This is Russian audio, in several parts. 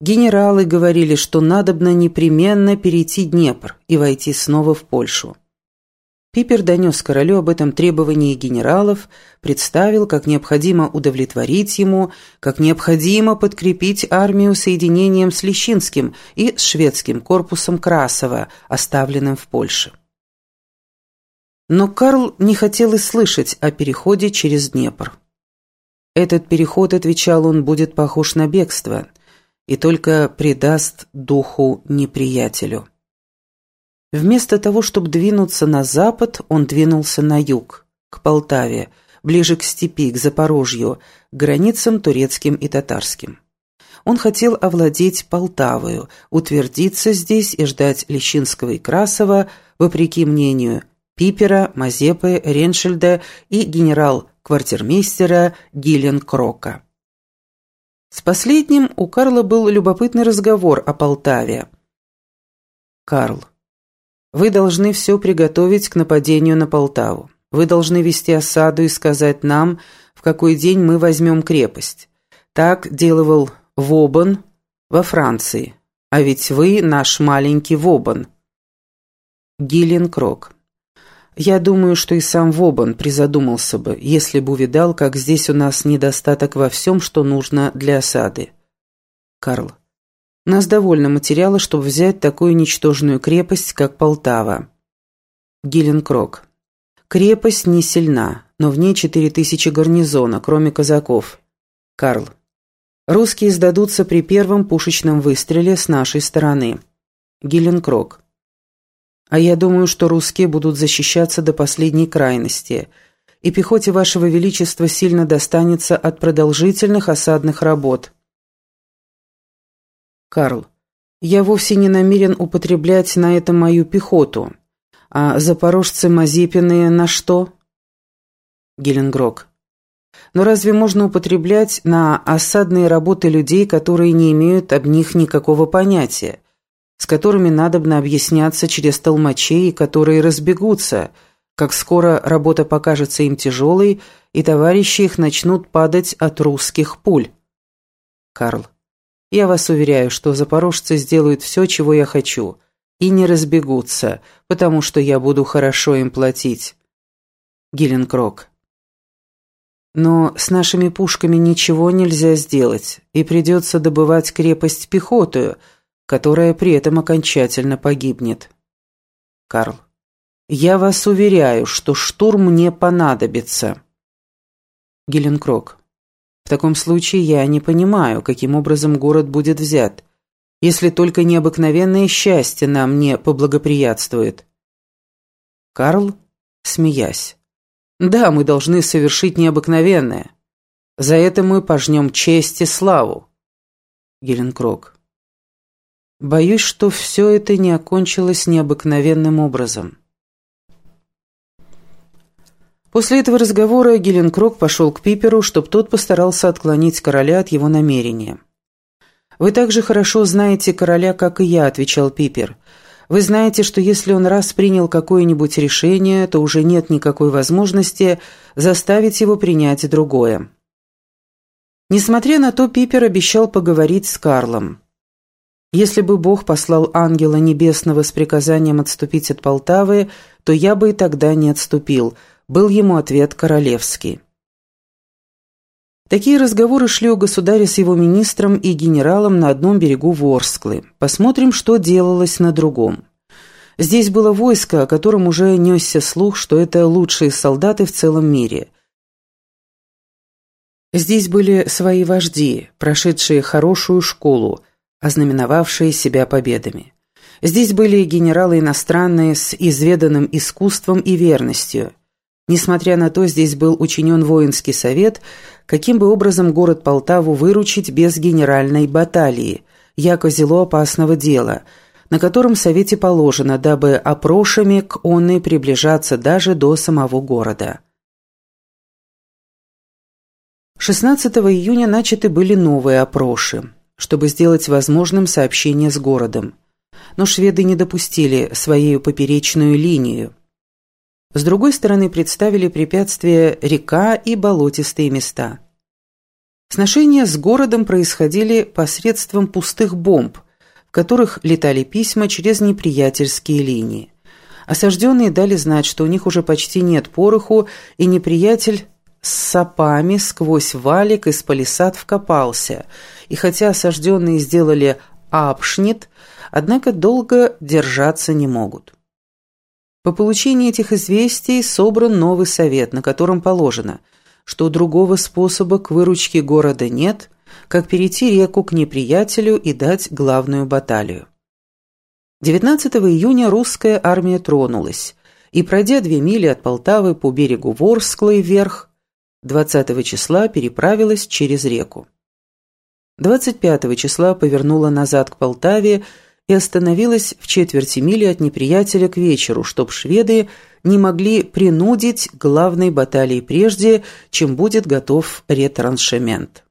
Генералы говорили, что надобно непременно перейти Днепр и войти снова в Польшу. Пипер донес королю об этом требовании генералов, представил, как необходимо удовлетворить ему, как необходимо подкрепить армию соединением с Лещинским и с шведским корпусом Красова, оставленным в Польше. Но Карл не хотел и слышать о переходе через Днепр. Этот переход, отвечал он, будет похож на бегство и только придаст духу неприятелю. Вместо того, чтобы двинуться на запад, он двинулся на юг, к Полтаве, ближе к степи, к Запорожью, к границам турецким и татарским. Он хотел овладеть Полтавою, утвердиться здесь и ждать Лещинского и Красова, вопреки мнению Пипера, Мазепы, Реншельда и генерал-квартирмейстера Гилленкрока. С последним у Карла был любопытный разговор о Полтаве. «Карл, вы должны все приготовить к нападению на Полтаву. Вы должны вести осаду и сказать нам, в какой день мы возьмем крепость. Так делал Вобан во Франции. А ведь вы наш маленький Вобан». Гилленкрок. Я думаю, что и сам Вобан призадумался бы, если бы увидал, как здесь у нас недостаток во всем, что нужно для осады. Карл. Нас довольно материала, чтобы взять такую ничтожную крепость, как Полтава. Гилленкрок. Крепость не сильна, но в ней 4000 гарнизона, кроме казаков. Карл. Русские сдадутся при первом пушечном выстреле с нашей стороны. Гилленкрок. А я думаю, что русские будут защищаться до последней крайности, и пехоте Вашего Величества сильно достанется от продолжительных осадных работ. Карл. Я вовсе не намерен употреблять на это мою пехоту. А запорожцы Мазепины на что? Гилленкрок. Но разве можно употреблять на осадные работы людей, которые не имеют об них никакого понятия, с которыми надобно объясняться через толмачей, которые разбегутся, как скоро работа покажется им тяжелой, и товарищи их начнут падать от русских пуль? Карл. Я вас уверяю, что запорожцы сделают все, чего я хочу, и не разбегутся, потому что я буду хорошо им платить. Гилленкрок. Но с нашими пушками ничего нельзя сделать, и придется добывать крепость пехотою, которая при этом окончательно погибнет. Карл. Я вас уверяю, что штурм не понадобится. Гилленкрок. В таком случае я не понимаю, каким образом город будет взят, если только необыкновенное счастье нам не поблагоприятствует. Карл, смеясь. Да, мы должны совершить необыкновенное. За это мы пожнем честь и славу. Гилленкрок. Боюсь, что все это не окончилось необыкновенным образом. После этого разговора Гилленкрок пошел к Пиперу, чтобы тот постарался отклонить короля от его намерения. «Вы так же хорошо знаете короля, как и я», — отвечал Пипер. «Вы знаете, что если он раз принял какое-нибудь решение, то уже нет никакой возможности заставить его принять другое». Несмотря на то, Пипер обещал поговорить с Карлом. «Если бы Бог послал ангела небесного с приказанием отступить от Полтавы, то я бы и тогда не отступил», — был ему ответ королевский. Такие разговоры шли у государя с его министром и генералом на одном берегу Ворсклы. Посмотрим, что делалось на другом. Здесь было войско, о котором уже несся слух, что это лучшие солдаты в целом мире. Здесь были свои вожди, прошедшие хорошую школу, ознаменовавшие себя победами. Здесь были генералы иностранные с изведанным искусством и верностью. Несмотря на то, здесь был учинен воинский совет, каким бы образом город Полтаву выручить без генеральной баталии, яко зело опасного дела, на котором совете положено, дабы опрошами к онной приближаться даже до самого города. 16 июня начаты были новые опроши, чтобы сделать возможным сообщение с городом. Но шведы не допустили своею поперечную линию. С другой стороны представили препятствия река и болотистые места. Сношения с городом происходили посредством пустых бомб, в которых летали письма через неприятельские линии. Осажденные дали знать, что у них уже почти нет пороху, и неприятель с сапами сквозь валик из палисад вкопался, и хотя осажденные сделали апшнит, однако долго держаться не могут. По получении этих известий собран новый совет, на котором положено, что другого способа к выручке города нет, как перейти реку к неприятелю и дать главную баталию. 19 июня русская армия тронулась, и, пройдя 2 мили от Полтавы по берегу Ворсклы вверх, 20 числа переправилась через реку. 25 числа повернула назад к Полтаве и остановилась в четверти мили от неприятеля к вечеру, чтоб шведы не могли принудить к главной баталии прежде, чем будет готов ретраншемент.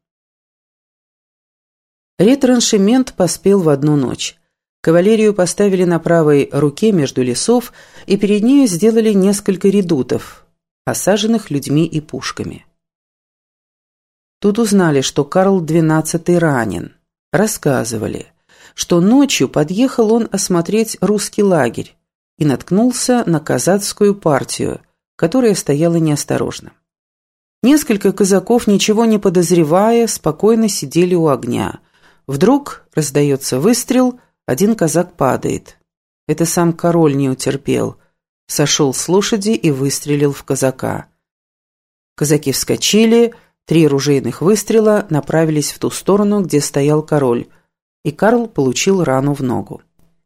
Ретраншемент поспел в одну ночь. Кавалерию поставили на правой руке между лесов и перед нею сделали несколько редутов, осаженных людьми и пушками. Тут узнали, что Карл XII ранен. Рассказывали, что ночью подъехал он осмотреть русский лагерь и наткнулся на казацкую партию, которая стояла неосторожно. Несколько казаков, ничего не подозревая, спокойно сидели у огня. Вдруг раздается выстрел, один казак падает. Это сам король не утерпел. Сошел с лошади и выстрелил в казака. Казаки вскочили, 3 ружейных выстрела направились в ту сторону, где стоял король, и Карл получил рану в ногу.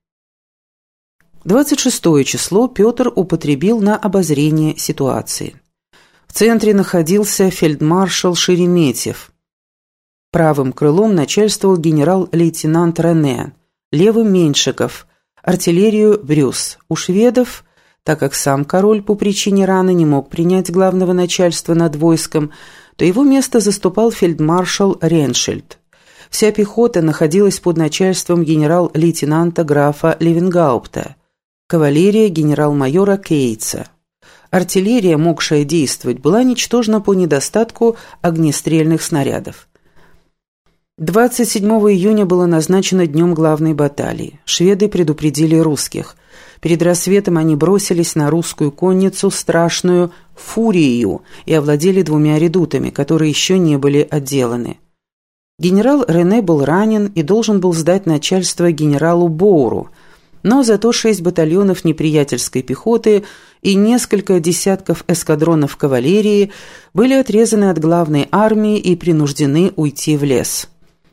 26 число Петр употребил на обозрение ситуации. В центре находился фельдмаршал Шереметьев. Правым крылом начальствовал генерал-лейтенант Рене, левым Меньшиков, артиллерию Брюс. У шведов, так как сам король по причине раны не мог принять главного начальства над войском, то его место заступал фельдмаршал Реншельд. Вся пехота находилась под начальством генерал-лейтенанта графа Левенгаупта, кавалерия генерал-майора Кейтса. Артиллерия, могшая действовать, была ничтожна по недостатку огнестрельных снарядов. 27 июня было назначено днем главной баталии. Шведы предупредили русских. Перед рассветом они бросились на русскую конницу, страшную фурию, и овладели 2 редутами, которые еще не были отделаны. Генерал Рене был ранен и должен был сдать начальство генералу Боуру, но зато 6 батальонов неприятельской пехоты и несколько десятков эскадронов кавалерии были отрезаны от главной армии и принуждены уйти в лес.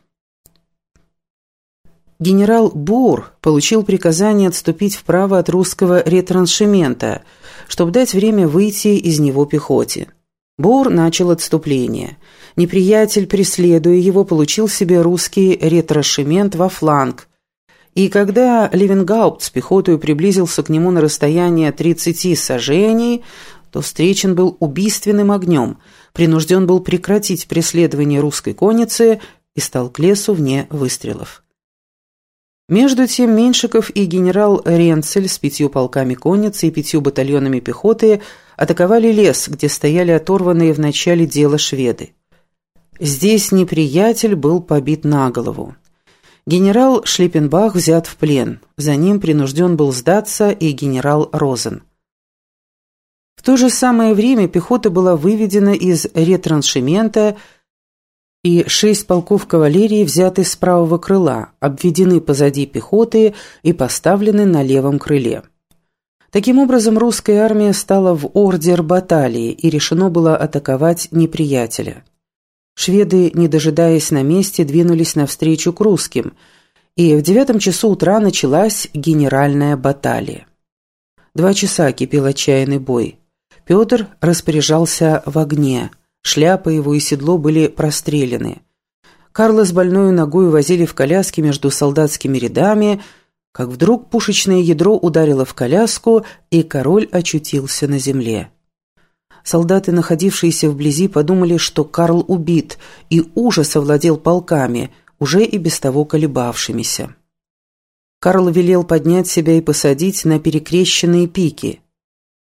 Генерал Бур получил приказание отступить вправо от русского ретраншемента, чтобы дать время выйти из него пехоте. Бур начал отступление. Неприятель, преследуя его, получил себе русский ретраншемент во фланг, и когда Левенгаупт с пехотой приблизился к нему на расстояние 30 саженей, то встречен был убийственным огнем, принужден был прекратить преследование русской конницы и стал к лесу вне выстрелов. Между тем Меньшиков и генерал Ренцель с 5 полками конницы и 5 батальонами пехоты атаковали лес, где стояли оторванные в начале дела шведы. Здесь неприятель был побит на голову. Генерал Шлиппенбах взят в плен, за ним принужден был сдаться и генерал Розен. В то же самое время пехота была выведена из ретраншемента, и 6 полков кавалерии взяты с правого крыла, обведены позади пехоты и поставлены на левом крыле. Таким образом, русская армия стала в ордер баталии, и решено было атаковать неприятеля. Шведы, не дожидаясь на месте, двинулись навстречу к русским, и в 9 часу утра началась генеральная баталия. 2 часа кипел отчаянный бой. Петр распоряжался в огне. Шляпа его и седло были прострелены. Карла с больной ногой возили в коляске между солдатскими рядами, как вдруг пушечное ядро ударило в коляску, и король очутился на земле. Солдаты, находившиеся вблизи, подумали, что Карл убит, и ужас овладел полками, уже и без того колебавшимися. Карл велел поднять себя и посадить на перекрещенные пики.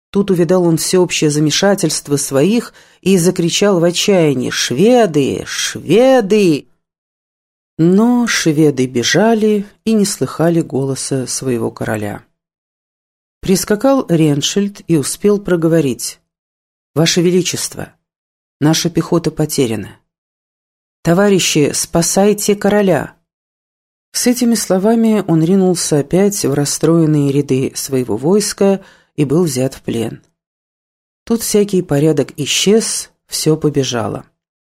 Тут увидал он всеобщее замешательство своих и закричал в отчаянии: «Шведы! Шведы!» Но шведы бежали и не слыхали голоса своего короля. Прискакал Реншельд и успел проговорить: «Ваше Величество, наша пехота потеряна. Товарищи, спасайте короля!» С этими словами он ринулся опять в расстроенные ряды своего войска и был взят в плен. Тут всякий порядок исчез, все побежало.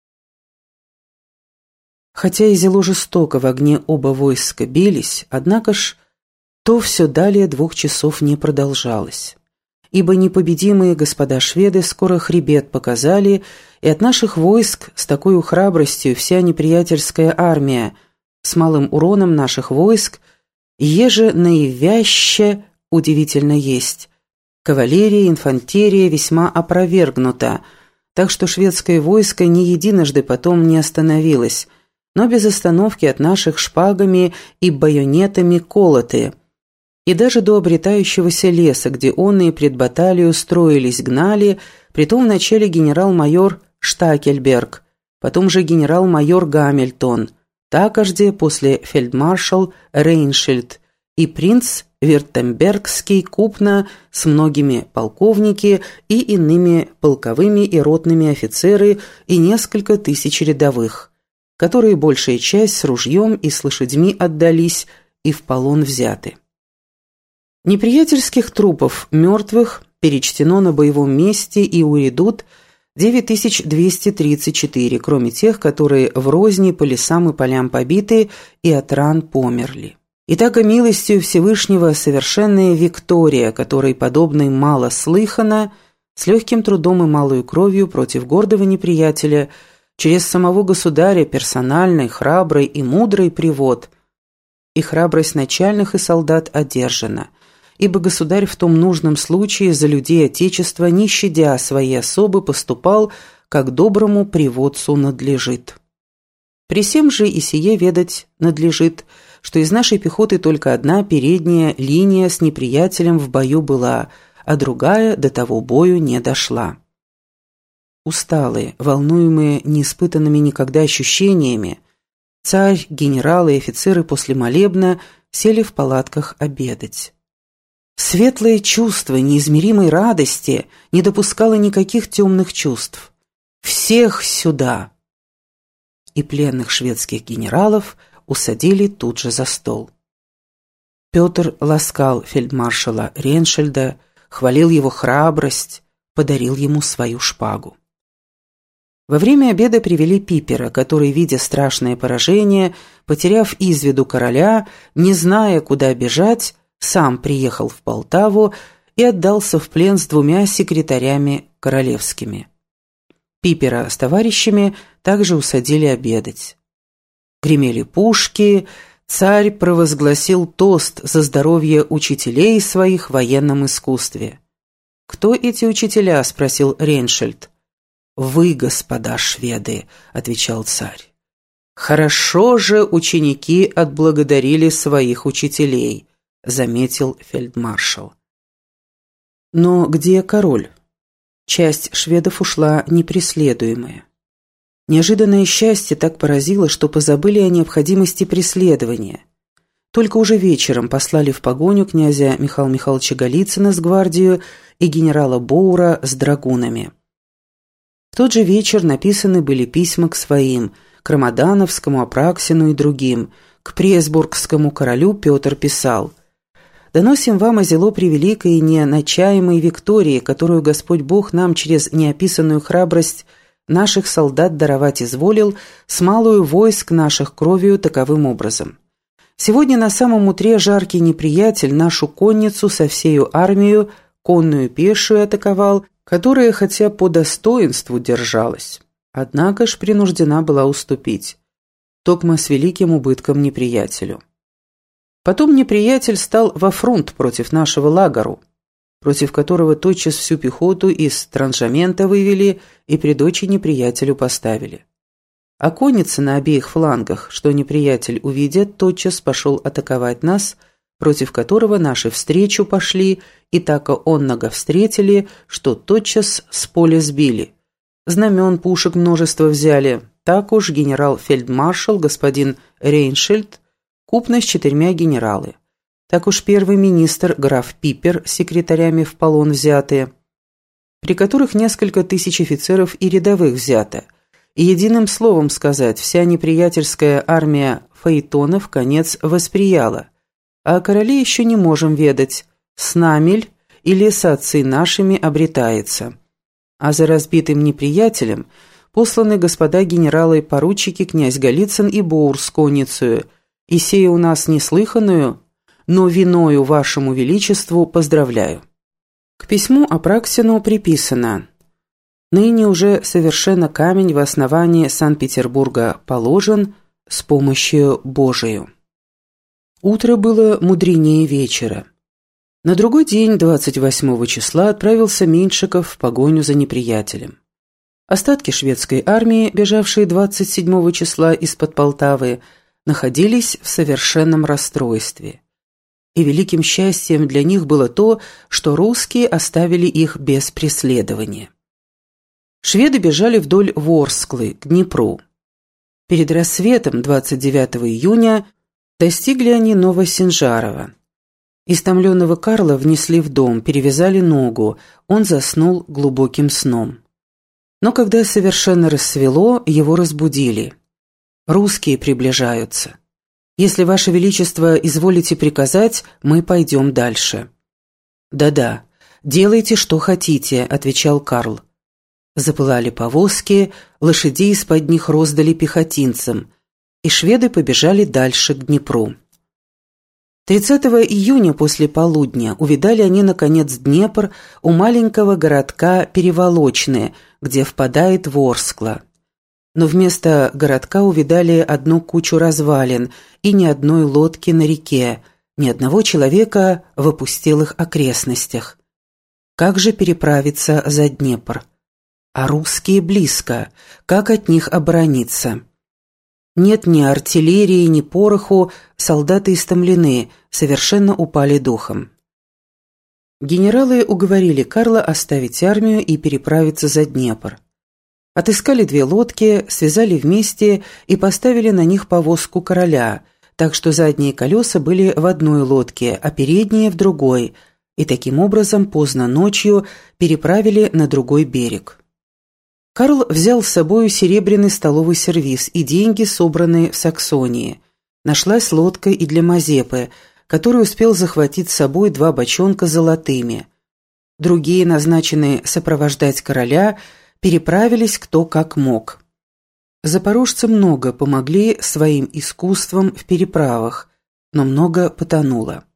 Хотя и зело жестоко в огне оба войска бились, однако ж то все далее 2 часов не продолжалось. Ибо непобедимые господа шведы скоро хребет показали, и от наших войск с такой храбростью вся неприятельская армия с малым уроном наших войск еже наивяще удивительно есть. Кавалерия, инфантерия весьма опровергнута, так что шведское войско ни единожды потом не остановилось, но без остановки от наших шпагами и байонетами колоты. И даже до обретающегося леса, где онные пред баталию строились, гнали, притом вначале генерал-майор Штакельберг, потом же генерал-майор Гамильтон, такожде после фельдмаршал Рейншельд и принц Вюртембергский купно с многими полковники и иными полковыми и ротными офицеры и несколько тысяч рядовых, которые большая часть с ружьем и с лошадьми отдались и в полон взяты. Неприятельских трупов мертвых перечтено на боевом месте и у редут 9234, кроме тех, которые в розни по лесам и полям побиты и от ран померли. Итак, милостью Всевышнего совершенная Виктория, которой подобной мало слыхано, с легким трудом и малою кровью против гордого неприятеля, через самого государя персональный, храбрый и мудрый привод, и храбрость начальных и солдат одержана, ибо государь в том нужном случае за людей Отечества, не щадя своей особы, поступал, как доброму приводцу надлежит. При сем же и сие ведать надлежит, что из нашей пехоты только одна передняя линия с неприятелем в бою была, а другая до того бою не дошла. Усталые, волнуемые неиспытанными никогда ощущениями, царь, генералы и офицеры после молебна сели в палатках обедать. Светлое чувство неизмеримой радости не допускало никаких темных чувств. «Всех сюда!» И пленных шведских генералов усадили тут же за стол. Петр ласкал фельдмаршала Реншельда, хвалил его храбрость, подарил ему свою шпагу. Во время обеда привели Пипера, который, видя страшное поражение, потеряв из виду короля, не зная, куда бежать, сам приехал в Полтаву и отдался в плен с 2 секретарями королевскими. Пипера с товарищами также усадили обедать. Гремели пушки, царь провозгласил тост за здоровье учителей своих в военном искусстве. «Кто эти учителя?» – спросил Рейншельд. «Вы, господа шведы», – отвечал царь. «Хорошо же ученики отблагодарили своих учителей», – заметил фельдмаршал. Но где король? Часть шведов ушла непреследуемая. Неожиданное счастье так поразило, что позабыли о необходимости преследования. Только уже вечером послали в погоню князя Михаила Михайловича Голицына с гвардией и генерала Боура с драгунами. В тот же вечер написаны были письма к своим, к Рамадановскому, Апраксину и другим. К Пресбургскому королю Петр писал: «Доносим вам о зело превеликой и неначаемой Виктории, которую Господь Бог нам через неописанную храбрость наших солдат даровать изволил, с малую войск наших кровью таковым образом. Сегодня на самом утре жаркий неприятель нашу конницу со всею армию, конную пешую атаковал, которая хотя по достоинству держалась, однако ж принуждена была уступить, токмо с великим убытком неприятелю. Потом неприятель стал во фронт против нашего лагеру, против которого тотчас всю пехоту из транжамента вывели и пред очи неприятелю поставили. А конница на обеих флангах, что неприятель увидя, тотчас пошел атаковать нас, против которого наши встречу пошли, и тако онного встретили, что тотчас с поля сбили. Знамен, пушек множество взяли. Так уж генерал-фельдмаршал господин Рейншельд, купно с 4 генералы. Так уж первый министр граф Пипер с секретарями в полон взятые, при которых несколько тысяч офицеров и рядовых взято. И единым словом сказать, вся неприятельская армия фаэтонов конец восприяла. А о короле еще не можем ведать, с намель или с отцы нашими обретается. А за разбитым неприятелем посланы господа генералы и поручики князь Голицын и Боур с конницею, и сея у нас неслыханную, но виною вашему величеству поздравляю. К письму Апраксину приписано: «Ныне уже совершенно камень в основании Санкт-Петербурга положен с помощью Божию». Утро было мудренее вечера. На другой день, 28 числа, отправился Меньшиков в погоню за неприятелем. Остатки шведской армии, бежавшие 27 числа из-под Полтавы, находились в совершенном расстройстве. И великим счастьем для них было то, что русские оставили их без преследования. Шведы бежали вдоль Ворсклы, к Днепру. Перед рассветом 29 июня достигли они Новосинжарова. Истомленного Карла внесли в дом, перевязали ногу, он заснул глубоким сном. Но когда совершенно рассвело, его разбудили. «Русские приближаются. Если, Ваше Величество, изволите приказать, мы пойдем дальше». «Да-да, делайте, что хотите», — отвечал Карл. Запылали повозки, лошадей из-под них роздали пехотинцам, и шведы побежали дальше к Днепру. 30 июня после полудня увидали они, наконец, Днепр у маленького городка Переволочное, где впадает Ворскла. Но вместо городка увидали одну кучу развалин и ни одной лодки на реке, ни одного человека в опустелых окрестностях. Как же переправиться за Днепр? А русские близко, как от них оборониться? Нет ни артиллерии, ни пороху, солдаты истомлены, совершенно упали духом. Генералы уговорили Карла оставить армию и переправиться за Днепр. Отыскали 2 лодки, связали вместе и поставили на них повозку короля, так что задние колеса были в одной лодке, а передние в другой, и таким образом поздно ночью переправили на другой берег. Карл взял с собою серебряный столовый сервиз и деньги, собранные в Саксонии. Нашлась лодка и для Мазепы, который успел захватить с собой 2 бочонка золотыми. Другие, назначенные сопровождать короля, переправились кто как мог. Запорожцы много помогли своим искусством в переправах, но много потонуло.